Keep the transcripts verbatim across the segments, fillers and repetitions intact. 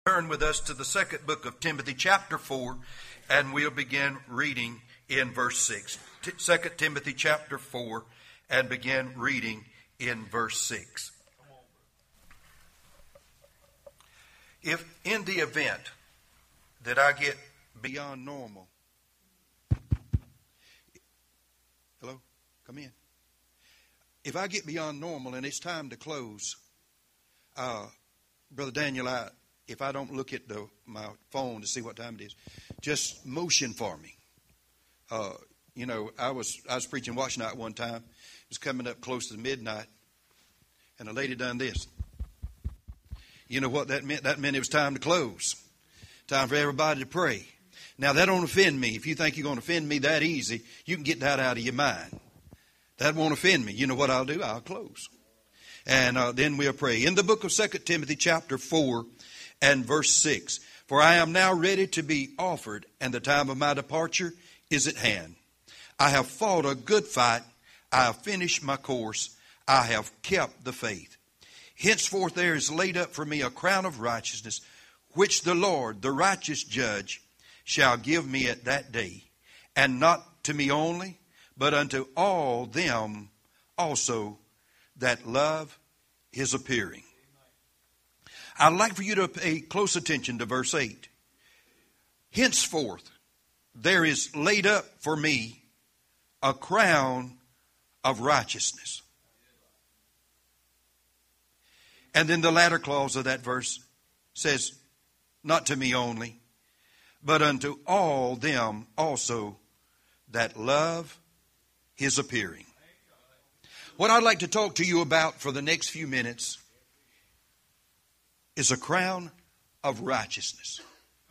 Turn with us to the second book of Timothy, chapter four, and we'll begin reading in verse six. T- Second Timothy, chapter four, and begin reading in verse six. If in the event that I get beyond normal, hello, come in. If I get beyond normal and it's time to close, uh, Brother Daniel, I. If I don't look at the, my phone to see what time it is, just motion for me. Uh, you know, I was I was preaching watch night one time. It was coming up close to midnight, and a lady done this. You know what that meant? That meant it was time to close. Time for everybody to pray. Now, that don't offend me. If you think you're going to offend me that easy, you can get that out of your mind. That won't offend me. You know what I'll do? I'll close. And uh, then we'll pray. In the book of Second Timothy chapter four, and verse six, for I am now ready to be offered, and the time of my departure is at hand. I have fought a good fight. I have finished my course. I have kept the faith. Henceforth there is laid up for me a crown of righteousness, which the Lord, the righteous judge, shall give me at that day, and not to me only, but unto all them also that love his appearing. I'd like for you to pay close attention to verse eight. Henceforth, there is laid up for me a crown of righteousness. And then the latter clause of that verse says, not to me only, but unto all them also that love his appearing. What I'd like to talk to you about for the next few minutes is a crown of righteousness.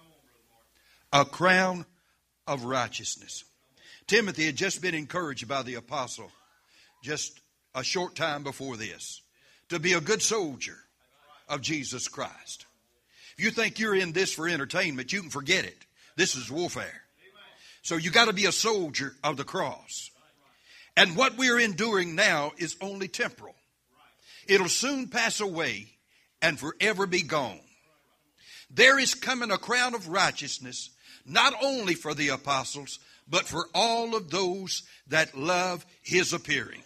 A crown of righteousness. Timothy had just been encouraged by the apostle just a short time before this to be a good soldier of Jesus Christ. If you think you're in this for entertainment, you can forget it. This is warfare. So you got to be a soldier of the cross. And what we're enduring now is only temporal. It'll soon pass away and forever be gone. There is coming a crown of righteousness, not only for the apostles, but for all of those that love his appearing.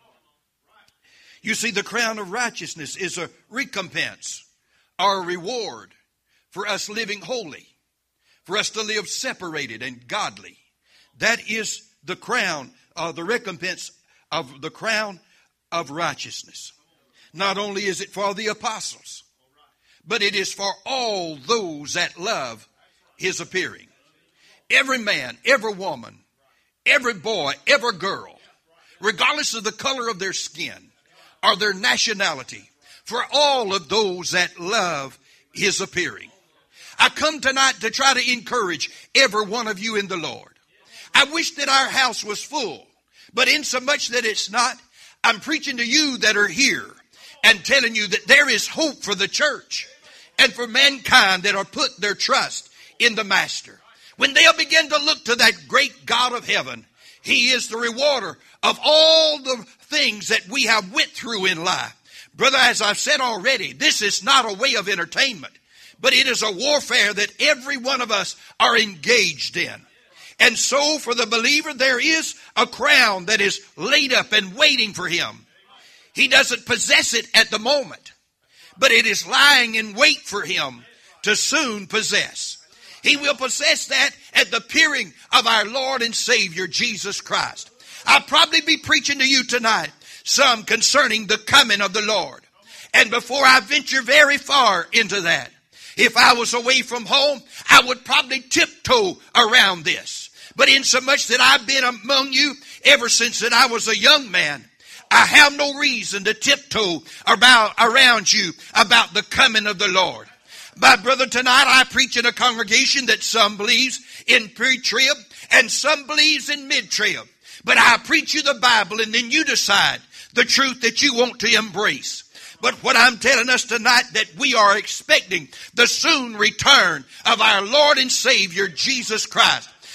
You see, the crown of righteousness is a recompense or a reward for us living holy, for us to live separated and godly. That is the crown, uh, the recompense of the crown of righteousness. Not only is it for the apostles, but it is for all those that love his appearing. Every man, every woman, every boy, every girl, regardless of the color of their skin or their nationality, for all of those that love his appearing. I come tonight to try to encourage every one of you in the Lord. I wish that our house was full, but insomuch that it's not, I'm preaching to you that are here and telling you that there is hope for the church and for mankind that are put their trust in the Master. When they'll begin to look to that great God of heaven, he is the rewarder of all the things that we have went through in life. Brother, as I've said already, this is not a way of entertainment, but it is a warfare that every one of us are engaged in. And so for the believer, there is a crown that is laid up and waiting for him. He doesn't possess it at the moment, but it is lying in wait for him to soon possess. He will possess that at the appearing of our Lord and Savior, Jesus Christ. I'll probably be preaching to you tonight some concerning the coming of the Lord. And before I venture very far into that, if I was away from home, I would probably tiptoe around this. But insomuch that I've been among you ever since that I was a young man, I have no reason to tiptoe about, around you about the coming of the Lord. My brother, tonight I preach in a congregation that some believes in pre-trib and some believes in mid-trib. But I preach you the Bible and then you decide the truth that you want to embrace. But what I'm telling us tonight, that we are expecting the soon return of our Lord and Savior, Jesus Christ.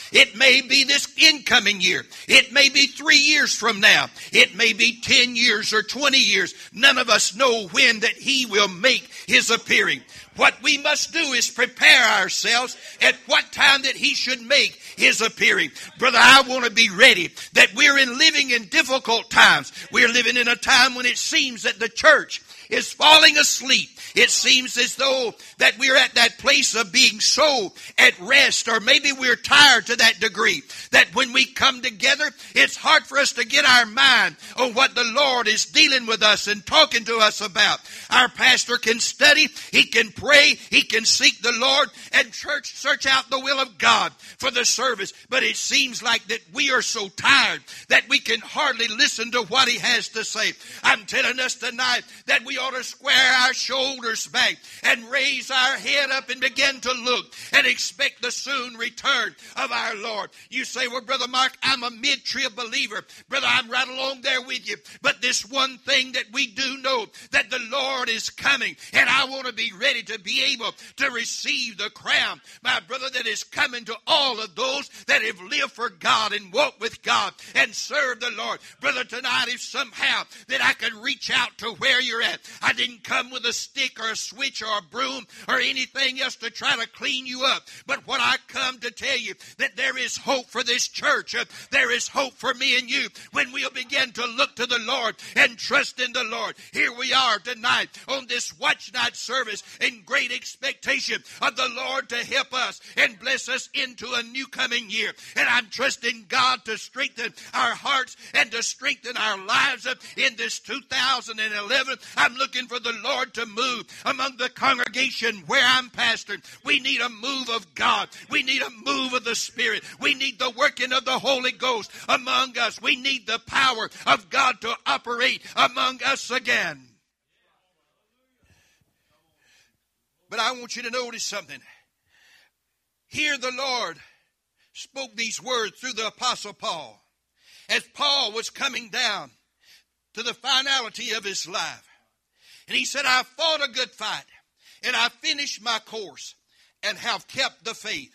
It may be this incoming year. It may be three years from now. It may be ten years or twenty years. None of us know when that he will make his appearing. What we must do is prepare ourselves at what time that he should make his appearing. Brother, I want to be ready that we're in living in difficult times. We're living in a time when it seems that the church is falling asleep. It seems as though that we're at that place of being so at rest, or maybe we're tired to that degree that when we come together, it's hard for us to get our mind on what the Lord is dealing with us and talking to us about. Our pastor can study, he can pray, he can seek the Lord, and church search out the will of God for the service. But it seems like that we are so tired that we can hardly listen to what he has to say. I'm telling us tonight that we ought to square our shoulders back and raise our head up and begin to look and expect the soon return of our Lord. You say, well, Brother Mark, I'm a mid-trib believer. Brother, I'm right along there with you. But this one thing that we do know, that the Lord is coming, and I want to be ready to be able to receive the crown, my brother, that is coming to all of those that have lived for God and walked with God and served the Lord. Brother, tonight, if somehow that I can reach out to where you're at, I didn't come with a stick or a switch or a broom or anything else to try to clean you up. But what I come to tell you, that there is hope for this church. Uh, there is hope for me and you when we'll begin to look to the Lord and trust in the Lord. Here we are tonight on this watch night service in great expectation of the Lord to help us and bless us into a new coming year. And I'm trusting God to strengthen our hearts and to strengthen our lives up in this two thousand eleven. I'm looking for the Lord to move among the congregation where I'm pastoring. We need a move of God. We need a move of the Spirit. We need the working of the Holy Ghost among us. We need the power of God to operate among us again. But I want you to notice something. Here the Lord spoke these words through the Apostle Paul as Paul was coming down to the finality of his life. And he said, I fought a good fight, and I finished my course, and have kept the faith.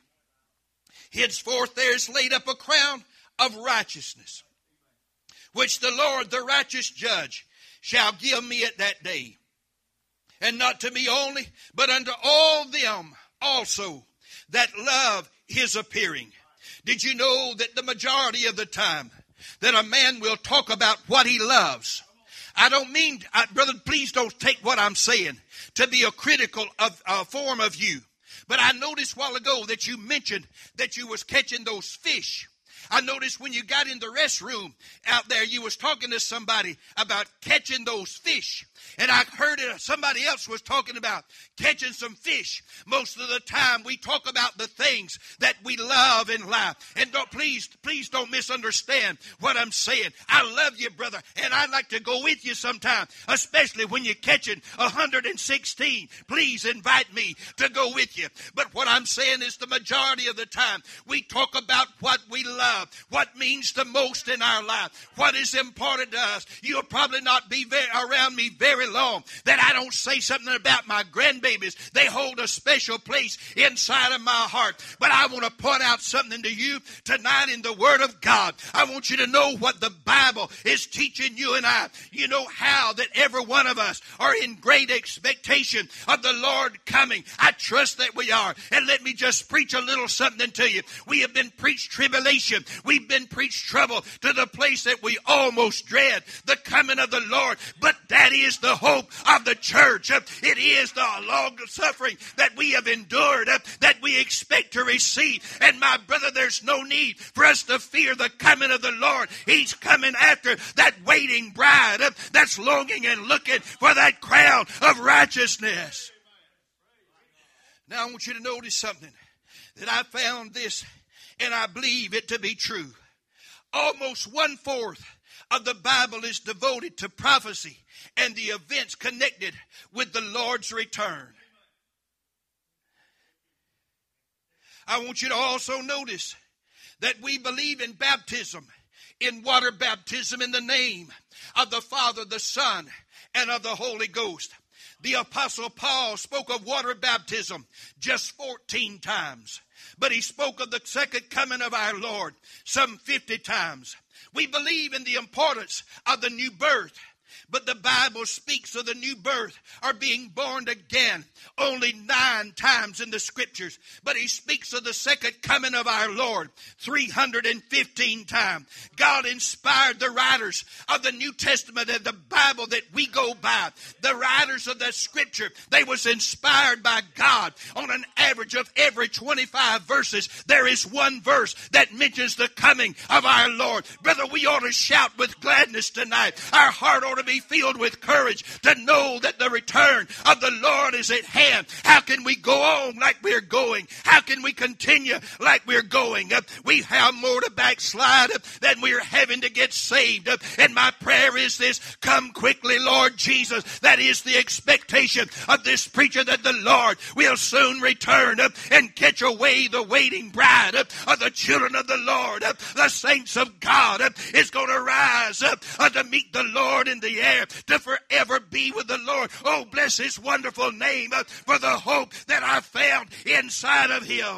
Henceforth there is laid up a crown of righteousness, which the Lord, the righteous judge, shall give me at that day. And not to me only, but unto all them also that love his appearing. Did you know that the majority of the time that a man will talk about what he loves? I don't mean, I, brother, please don't take what I'm saying to be a critical of, uh, form of you. But I noticed a while ago that you mentioned that you was catching those fish. I noticed when you got in the restroom out there, you was talking to somebody about catching those fish. And I heard it, somebody else was talking about catching some fish. Most of the time we talk about the things that we love in life. And don't, please, please don't misunderstand what I'm saying. I love you, brother, and I'd like to go with you sometime, especially when you're catching one hundred sixteen. Please invite me to go with you. But what I'm saying is the majority of the time we talk about what we love, what means the most in our life, what is important to us. You'll probably not be very, around me very long that I don't say something about my grandbabies. They hold a special place inside of my heart. But I want to point out something to you tonight in the Word of God. I want you to know what the Bible is teaching you and I. You know how that every one of us are in great expectation of the Lord coming. I trust that we are. And let me just preach a little something to you. We have been preached tribulation. We've been preached trouble to the place that we almost dread the coming of the Lord. But that is the hope of the church. It is the long suffering that we have endured, that we expect to receive. And my brother, there's no need for us to fear the coming of the Lord. He's coming after that waiting bride that's longing and looking for that crown of righteousness. Now I want you to notice something, that I found this and I believe it to be true. Almost one fourth of the Bible is devoted to prophecy and the events connected with the Lord's return. I want you to also notice that we believe in baptism, in water baptism in the name of the Father, the Son, and of the Holy Ghost. The Apostle Paul spoke of water baptism just fourteen times. But he spoke of the second coming of our Lord some fifty times. We believe in the importance of the new birth. But the Bible speaks of the new birth or being born again only nine times in the Scriptures. But he speaks of the second coming of our Lord three hundred fifteen times. God inspired the writers of the New Testament and the Bible that we go by. The writers of the Scripture, they was inspired by God. On an average of every twenty-five verses, there is one verse that mentions the coming of our Lord. Brother, we ought to shout with gladness tonight. Our heart ought to be filled with courage to know that the return of the Lord is at hand. How can we go on like we're going? How can we continue like we're going? Uh, we have more to backslide uh, than we're having to get saved. Uh, and my prayer is this: come quickly, Lord Jesus. That is the expectation of this preacher, that the Lord will soon return uh, and catch away the waiting bride uh, of the children of the Lord. Uh, the saints of God uh, is going to rise up uh, to meet the Lord in the air, to forever be with the Lord. Oh, bless his wonderful name uh, for the hope that I found inside of him.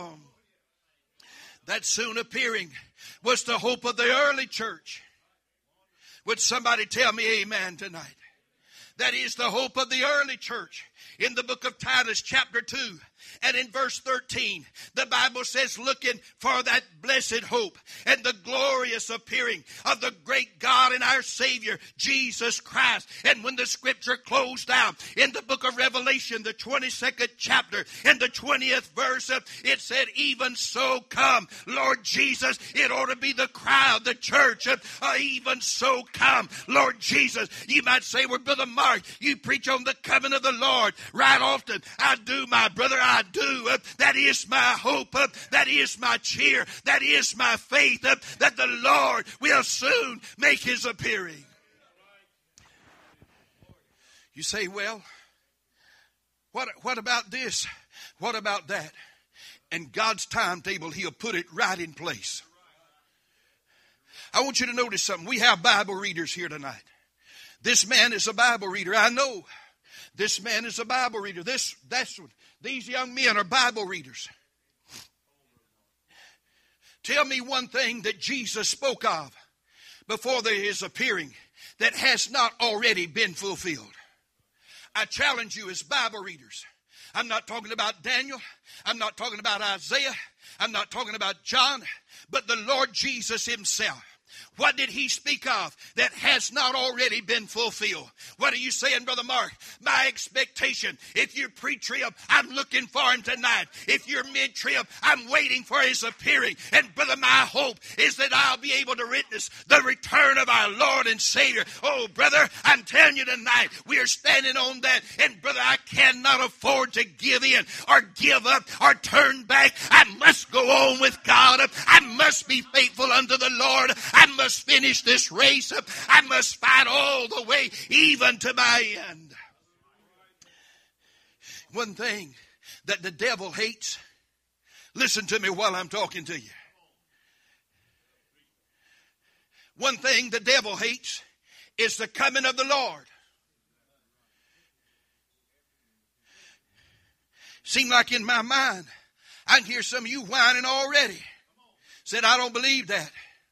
That soon appearing was the hope of the early church. Would somebody tell me amen tonight? That is the hope of the early church. In the book of Titus chapter two and in verse thirteen, the Bible says, looking for that blessed hope and the glorious appearing of the great God and our Savior, Jesus Christ. And when the scripture closed out in the book of Revelation, the twenty-second chapter and the twentieth verse, it said, even so come, Lord Jesus. It ought to be the cry of the church. Uh, even so come, Lord Jesus. You might say, well, Brother Mark, you preach on the coming of the Lord right often. I do, my brother, I do. Uh, that is my hope. Uh, that is my cheer. That is my faith uh, that the Lord will soon make his appearing. You say, well, what, what about this? What about that? And God's timetable, he'll put it right in place. I want you to notice something. We have Bible readers here tonight. This man is a Bible reader. I know. This man is a Bible reader. This, that's what, these young men are Bible readers. Tell me one thing that Jesus spoke of before his appearing that has not already been fulfilled. I challenge you as Bible readers. I'm not talking about Daniel. I'm not talking about Isaiah. I'm not talking about John. But the Lord Jesus himself. What did he speak of that has not already been fulfilled? What are you saying, Brother Mark? My expectation, if you're pre-trib, I'm looking for him tonight. If you're mid-trib, I'm waiting for his appearing. And brother, my hope is that I'll be able to witness the return of our Lord and Savior. Oh, brother, I'm telling you tonight, we are standing on that. And brother, I cannot afford to give in or give up or turn back. I must go on with God. I must be faithful unto the Lord. I must finish this race. I must fight all the way, even to my end. One thing that the devil hates, listen to me while I'm talking to you. One thing the devil hates is the coming of the Lord. Seem like in my mind, I can hear some of you whining already. Said, I don't believe that.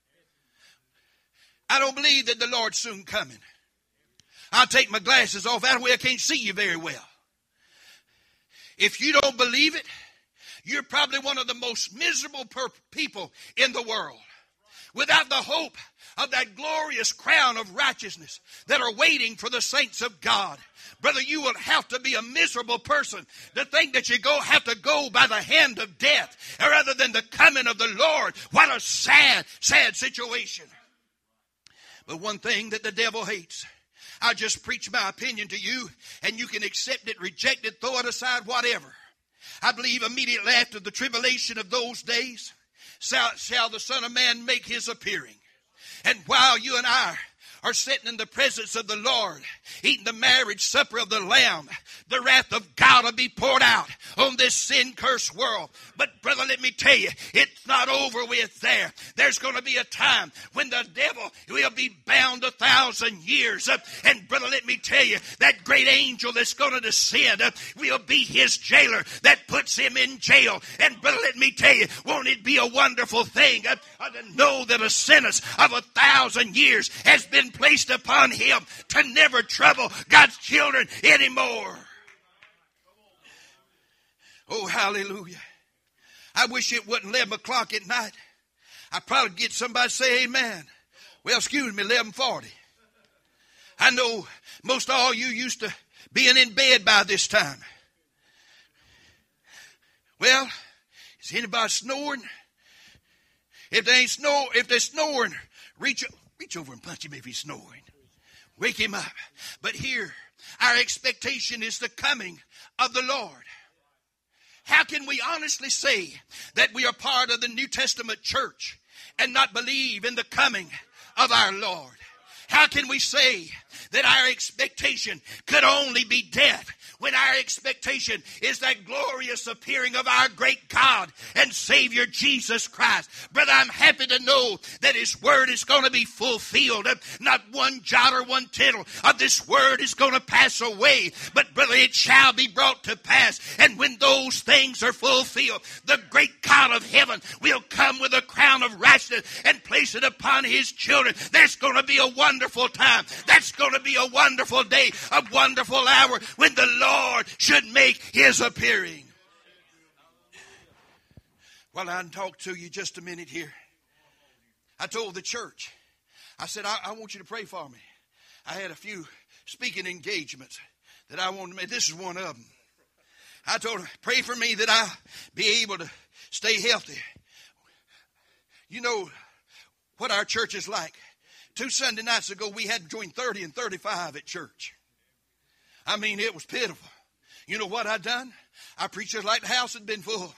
I don't believe that the Lord's soon coming. I'll take my glasses off. That way I can't see you very well. If you don't believe it, you're probably one of the most miserable per- people in the world. Without the hope of that glorious crown of righteousness that are waiting for the saints of God. Brother, you will have to be a miserable person to think that you go have to go by the hand of death rather than the coming of the Lord. What a sad, sad situation. But one thing that the devil hates, I just preach my opinion to you, and you can accept it, reject it, throw it aside, whatever. I believe immediately after the tribulation of those days, shall, shall the Son of Man make his appearing. And while you and I are sitting in the presence of the Lord, eating the marriage supper of the Lamb, the wrath of God will be poured out on this sin-cursed world. But brother, let me tell you, it's not over with there. There's going to be a time when the devil will be bound a thousand years. And brother, let me tell you, that great angel that's going to descend will be his jailer that puts him in jail. And brother, let me tell you, won't it be a wonderful thing uh, to know that a sentence of a thousand years has been placed upon him to never trouble God's children anymore. Oh, hallelujah. I wish it wasn't eleven o'clock at night. I'd probably get somebody to say amen. Well, excuse me, eleven forty. I know most all you used to being in bed by this time. Well, is anybody snoring? If they ain't snore, if they're snoring, reach reach over and punch him if he's snoring. Wake him up. But here, our expectation is the coming of the Lord. How can we honestly say that we are part of the New Testament church and not believe in the coming of our Lord? How can we say that our expectation could only be death when our expectation is that glorious appearing of our great God and Savior Jesus Christ? Brother, I'm happy to know that His Word is going to be fulfilled. Not one jot or one tittle of this Word is going to pass away, but brother, it shall be brought to pass. And when those things are fulfilled, the great God of heaven will come with a crown of righteousness and place it upon His children. There's going to be a wonderful time. That's going to be a wonderful day, a wonderful hour when the Lord should make His appearing. Well, I'll talk to you just a minute here. I told the church, I said, I, I want you to pray for me. I had a few speaking engagements that I wanted to make. This is one of them. I told them, pray for me that I'll be able to stay healthy. You know what our church is like. Two Sunday nights ago, we had between thirty and thirty-five at church. I mean, it was pitiful. You know what I done? I preached just like the house had been full.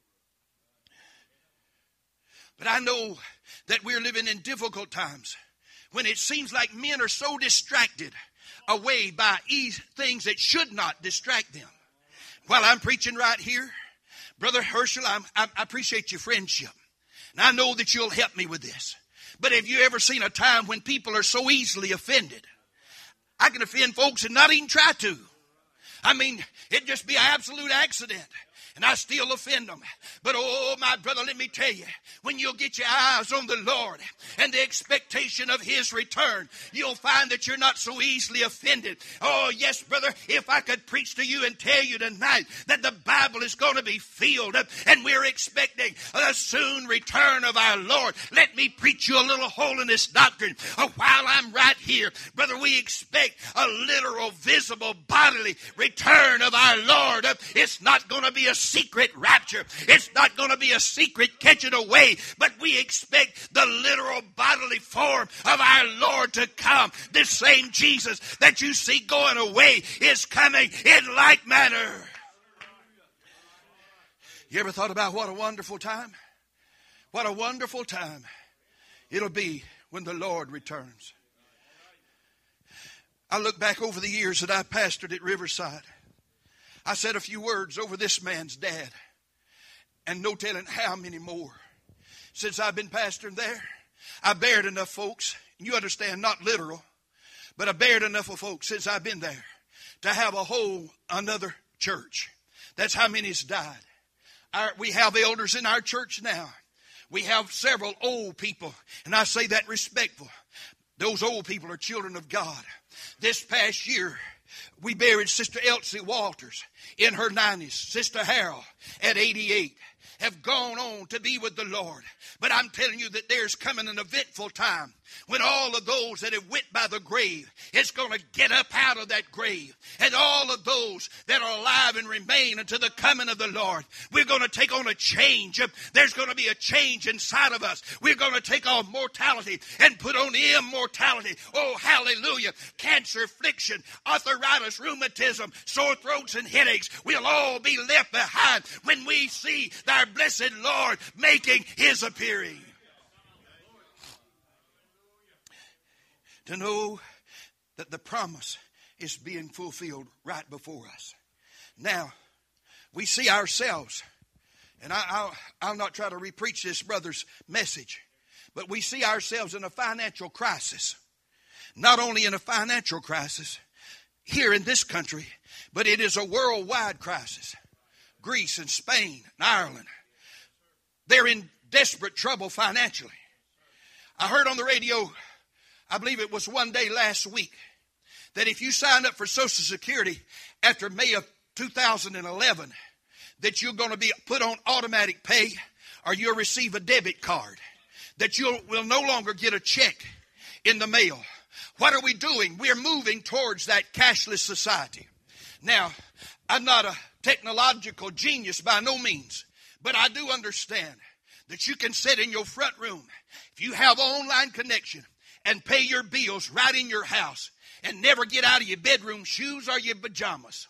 But I know that we're living in difficult times when it seems like men are so distracted away by easy things that should not distract them. While I'm preaching right here, Brother Herschel, I'm, I, I appreciate your friendship. And I know that you'll help me with this. But have you ever seen a time when people are so easily offended? I can offend folks and not even try to. I mean, it'd just be an absolute accident. And I still offend them. But oh, my brother, let me tell you, when you'll get your eyes on the Lord and the expectation of His return, you'll find that you're not so easily offended. Oh, yes, brother, if I could preach to you and tell you tonight that the Bible is going to be filled up and we're expecting a soon return of our Lord, let me preach you a little holiness doctrine. Oh, while I'm right here, brother, we expect a literal, visible, bodily return of our Lord. It's not going to be a secret rapture. It's not going to be a secret catching away, but we expect the literal bodily form of our Lord to come. This same Jesus that you see going away is coming in like manner. You ever thought about what a wonderful time? What a wonderful time it'll be when the Lord returns. I look back over the years that I pastored at Riverside. I said a few words over this man's dad, and no telling how many more. Since I've been pastoring there, I bared enough folks, and you understand, not literal, but I bared enough of folks since I've been there to have a whole another church. That's how many's died. Our, we have elders in our church now. We have several old people, and I say that respectful. Those old people are children of God. This past year, we buried Sister Elsie Walters in her nineties. Sister Harold at eighty-eight have gone on to be with the Lord. But I'm telling you that there's coming an eventful time when all of those that have went by the grave is going to get up out of that grave. And all of those that are alive and remain until the coming of the Lord, we're going to take on a change. There's going to be a change inside of us. We're going to take on mortality and put on immortality. Oh, hallelujah. Cancer, affliction, arthritis, rheumatism, sore throats, and headaches will all be left behind when we see our blessed Lord making His appearing. to know that the promise is being fulfilled right before us. Now, we see ourselves, and I, I'll, I'll not try to repreach this brother's message, but we see ourselves in a financial crisis. Not only in a financial crisis here in this country, but it is a worldwide crisis. Greece and Spain and Ireland, they're in desperate trouble financially. I heard on the radio, I believe it was one day last week, that if you signed up for Social Security after May of two thousand eleven, that you're going to be put on automatic pay or you'll receive a debit card, that you will no longer get a check in the mail. What are we doing? We're moving towards that cashless society. Now, I'm not a technological genius by no means, but I do understand that you can sit in your front room, if you have online connection, and pay your bills right in your house and never get out of your bedroom shoes or your pajamas,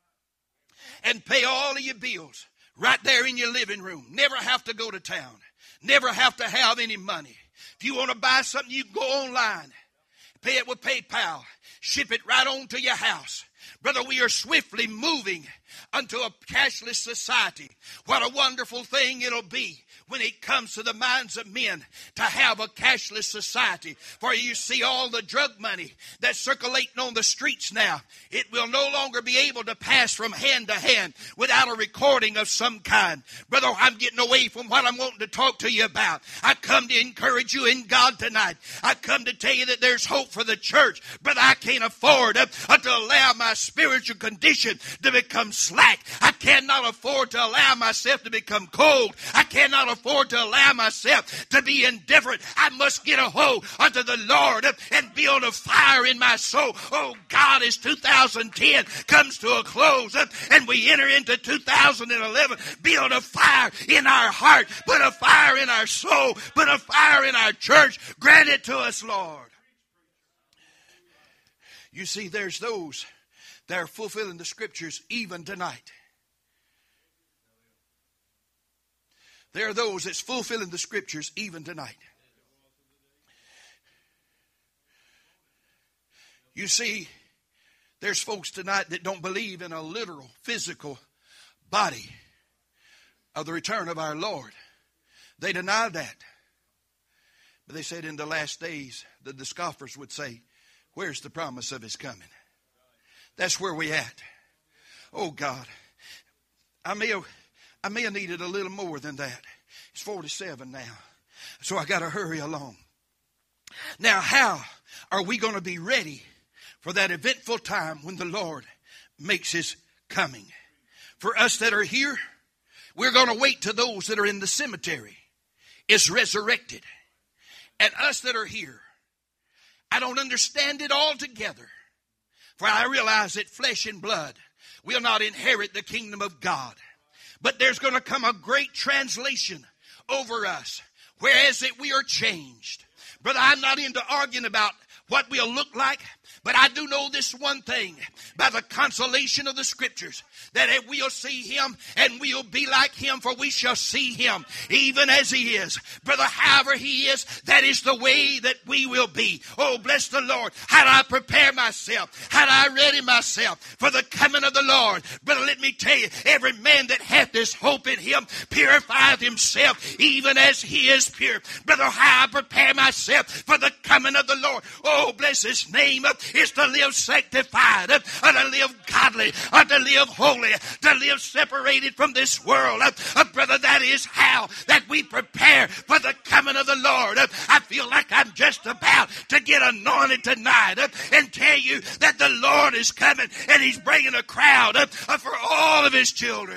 and pay all of your bills right there in your living room. Never have to go to town. Never have to have any money. If you want to buy something, you can go online. Pay it with PayPal. Ship it right on to your house. Brother, we are swiftly moving unto a cashless society. What a wonderful thing it'll be when it comes to the minds of men to have a cashless society. For you see all the drug money that's circulating on the streets now, it will no longer be able to pass from hand to hand without a recording of some kind. Brother, I'm getting away from what I'm wanting to talk to you about. I come to encourage you in God tonight. I come to tell you that there's hope for the church. Brother, I can't afford uh, to allow my spiritual condition to become slack. I cannot afford to allow myself to become cold. I cannot afford to allow myself to be indifferent. I must get a hold unto the Lord and build a fire in my soul. Oh God, as two thousand ten comes to a close and we enter into two thousand eleven, build a fire in our heart, put a fire in our soul, put a fire in our church. Grant it to us, Lord. You see, there's those that are fulfilling the scriptures even tonight. There are those that's fulfilling the scriptures even tonight. You see, there's folks tonight that don't believe in a literal, physical body of the return of our Lord. They deny that. But they said in the last days, the, the scoffers would say, where's the promise of his coming? That's where we at. Oh God, I may have, I may have needed a little more than that. It's forty-seven now, so I got to hurry along. Now, how are we going to be ready for that eventful time when the Lord makes his coming? For us that are here, we're going to wait till those that are in the cemetery is resurrected. And us that are here, I don't understand it altogether. For I realize that flesh and blood will not inherit the kingdom of God. But there's going to come a great translation over us, whereas that we are changed. Brother, I'm not into arguing about what we'll look like, but I do know this one thing by the consolation of the scriptures, that we'll see him and we'll be like him, for we shall see him even as he is. Brother, however he is, that is the way that we will be. Oh, bless the Lord. How do I prepare myself? How do I ready myself for the coming of the Lord? Brother, let me tell you, every man that hath this hope in him purifieth himself even as he is pure. Brother, how I prepare myself for the coming of the Lord. Oh, bless his name. Is to live sanctified, uh, to live godly, uh, to live holy, to live separated from this world. Uh, uh, brother, that is how that we prepare for the coming of the Lord. Uh, I feel like I'm just about to get anointed tonight uh, and tell you that the Lord is coming and he's bringing a crowd uh, uh, for all of his children.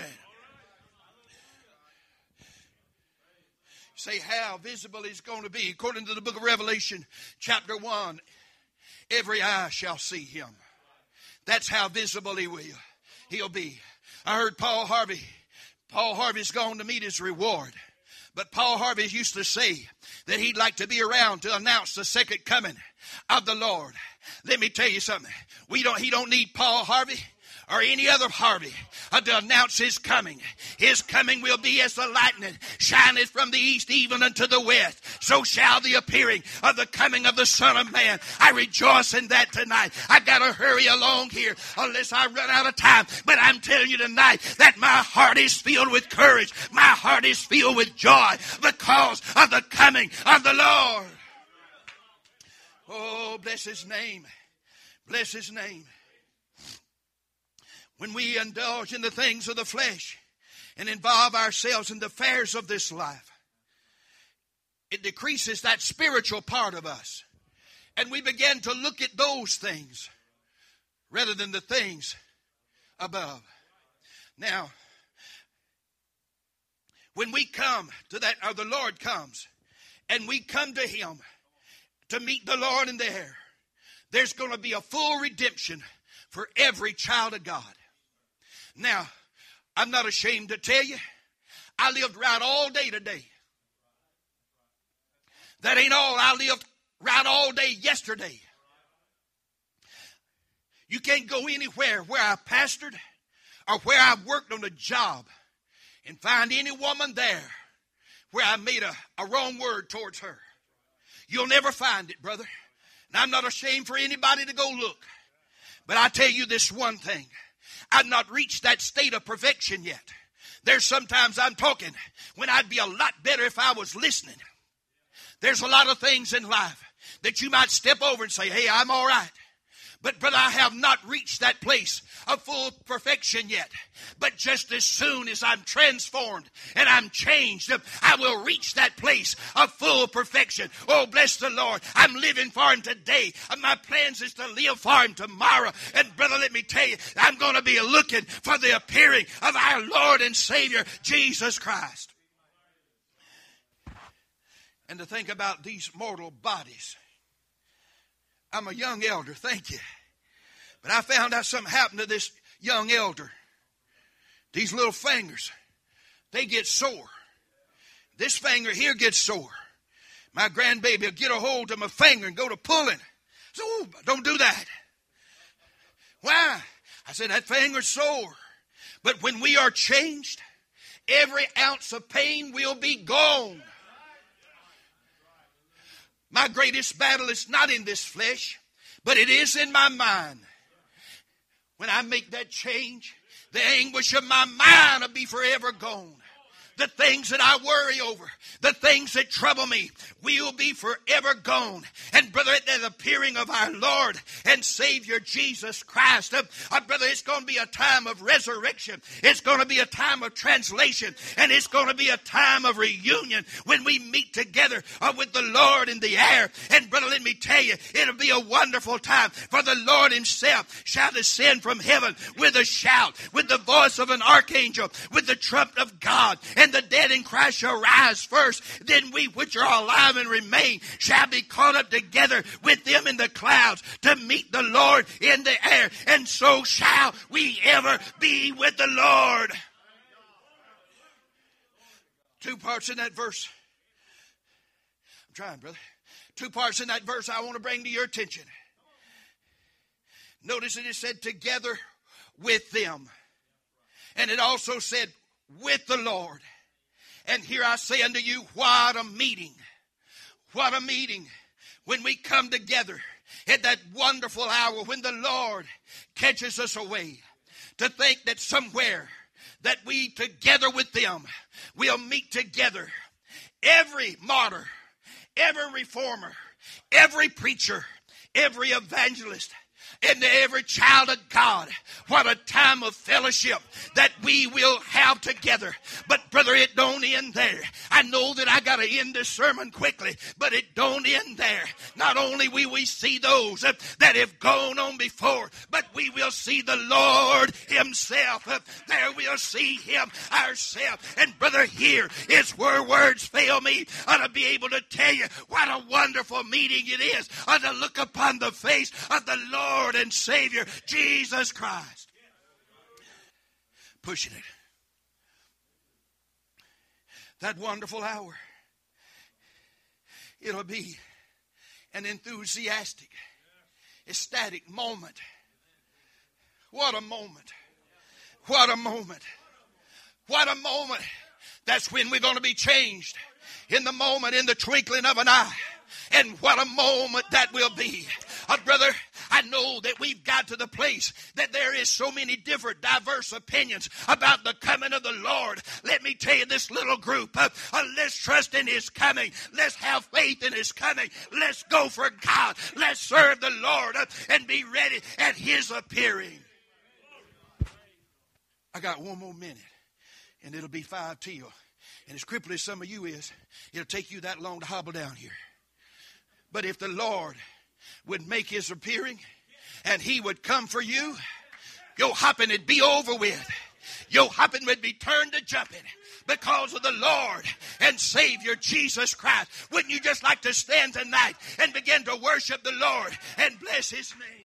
Say how visible he's going to be. According to the book of Revelation, chapter one, every eye shall see him. That's how visible he will. He'll be. I heard Paul Harvey. Paul Harvey's gone to meet his reward. But Paul Harvey used to say that he'd like to be around to announce the second coming of the Lord. Let me tell you something. We don't. He don't need Paul Harvey or any other Harvey uh, to announce his coming. His coming will be as the lightning shineth from the east even unto the west, so shall the appearing of the coming of the Son of Man. I rejoice in that tonight. I got to hurry along here unless I run out of time. But I'm telling you tonight that my heart is filled with courage. My heart is filled with joy because of the coming of the Lord. Oh, bless his name. Bless his name. When we indulge in the things of the flesh and involve ourselves in the affairs of this life, it decreases that spiritual part of us. And we begin to look at those things rather than the things above. Now, when we come to that, or the Lord comes, and we come to him to meet the Lord in the air, there's going to be a full redemption for every child of God. Now, I'm not ashamed to tell you, I lived right all day today. That ain't all. I lived right all day yesterday. You can't go anywhere where I pastored or where I worked on a job and find any woman there where I made a, a wrong word towards her. You'll never find it, brother. And I'm not ashamed for anybody to go look. But I tell you this one thing. I've not reached that state of perfection yet. There's sometimes I'm talking when I'd be a lot better if I was listening. There's a lot of things in life that you might step over and say, hey, I'm all right. But, brother, I have not reached that place of full perfection yet. But just as soon as I'm transformed and I'm changed, I will reach that place of full perfection. Oh, bless the Lord. I'm living for him today. My plans is to live for him tomorrow. And, brother, let me tell you, I'm going to be looking for the appearing of our Lord and Savior, Jesus Christ. And to think about these mortal bodies. I'm a young elder, thank you. But I found out something happened to this young elder. These little fingers, they get sore. This finger here gets sore. My grandbaby will get a hold of my finger and go to pulling. So, oh, don't do that. Why? I said, that finger's sore. But when we are changed, every ounce of pain will be gone. My greatest battle is not in this flesh, but it is in my mind. When I make that change, the anguish of my mind will be forever gone. The things that I worry over, the things that trouble me, will be forever gone. And brother, at the appearing of our Lord and Savior Jesus Christ, uh, uh, brother, it's going to be a time of resurrection. It's going to be a time of translation. And it's going to be a time of reunion when we meet together uh, with the Lord in the air. And brother, let me tell you, it'll be a wonderful time. For the Lord himself shall descend from heaven with a shout, with the voice of an archangel, with the trumpet of God. And the dead in Christ shall rise first. Then we which are alive and remain shall be caught up together with them in the clouds to meet the Lord in the air. And so shall we ever be with the Lord. Two parts in that verse. I'm trying, brother. Two parts in that verse I want to bring to your attention. Notice that it said together with them. And it also said with the Lord. And here I say unto you, what a meeting. What a meeting when we come together at that wonderful hour when the Lord catches us away. To think that somewhere that we together with them will meet together. Every martyr, every reformer, every preacher, every evangelist, and to every child of God, what a time of fellowship that we will have together. But brother, it don't end there. I know that I got to end this sermon quickly, but it don't end there. Not only will we see those that have gone on before, but we will see the Lord himself. There we'll see him ourselves. And brother, here is where words fail me uh, to be able to tell you what a wonderful meeting it is uh, to look upon the face of the Lord and Savior Jesus Christ. Pushing it. That wonderful hour. It'll be an enthusiastic, ecstatic moment. What a moment. What a moment. What a moment. That's when we're going to be changed. In the moment, in the twinkling of an eye. And what a moment that will be. Uh, brother, I know that we've got to the place that there is so many different diverse opinions about the coming of the Lord. Let me tell you, this little group, uh, uh, let's trust in His coming. Let's have faith in His coming. Let's go for God. Let's serve the Lord uh, and be ready at His appearing. I got one more minute, and it'll be five till. And as crippled as some of you is, it'll take you that long to hobble down here. But if the Lord would make His appearing and He would come for you, your hopping would be over with. Your hopping would be turned to jumping because of the Lord and Savior Jesus Christ. Wouldn't you just like to stand tonight and begin to worship the Lord and bless His name?